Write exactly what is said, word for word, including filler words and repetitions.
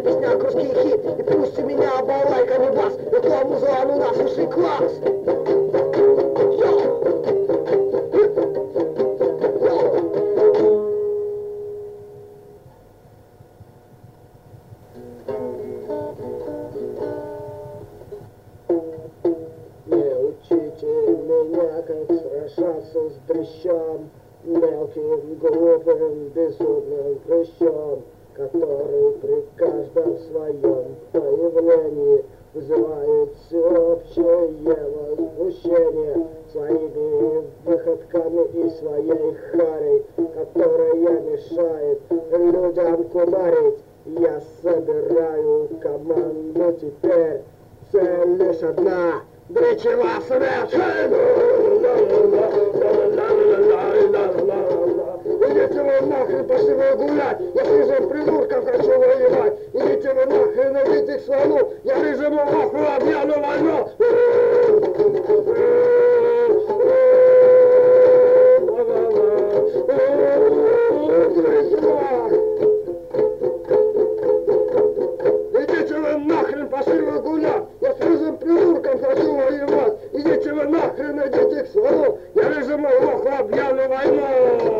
песня русский хит. И пусть у меня балалайка не бас. Это музон у нас высший класс. Как сражаться с дрыщом, мелким, глупым, безумным прыщом, который при каждом своем появлении вызывает всеобщее возмущение своими выходками и своей харей, которая мешает людям кумарить. Я собираю команду теперь, цель лишь одна — дречева смерть! Идите вы нахрен, пошли вы гулять! Я рыжим придурком хочу воевать! Идите вы нахрен, идите к слону! Я рыжему оху объявлю войну! Идите вы нахрен, пошли вы гулять! Я с рыжим придурком хочу воевать! Идите вы нахрен, идите к слону! Я рыжему оху объявлю войну!